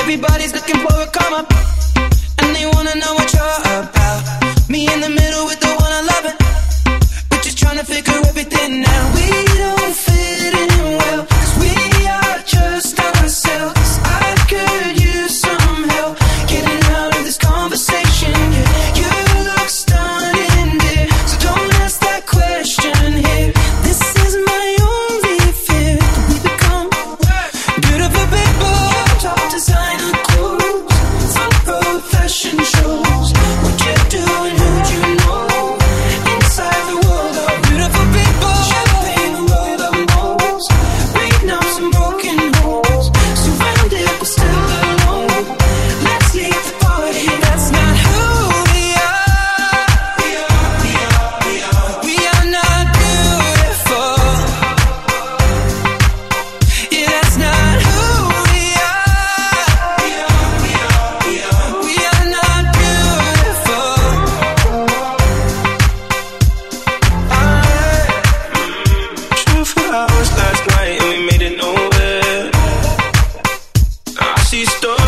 Everybody's looking for a come up, and they wanna know what you're about. Me in the middle with the one I love it. We're just trying to figure everything out. We don't fit in well, 'cause we are just ourselves. I could use some help getting out of this conversation. Yeah, you look stunning, dear, so don't ask that question here. This is my only fear, that we become beautiful people. Top designer clothes, front row fashion shows. What you do and who'd you know? Inside the world of beautiful people. Champagne the world of moles. Breaking up some broken holes. Surrounded but still alone. Let's leave the party. That's not who we are. We are not beautiful. Yeah, that's not who we are. We are not beautiful. True for hours last night and we made it nowhere. I see stars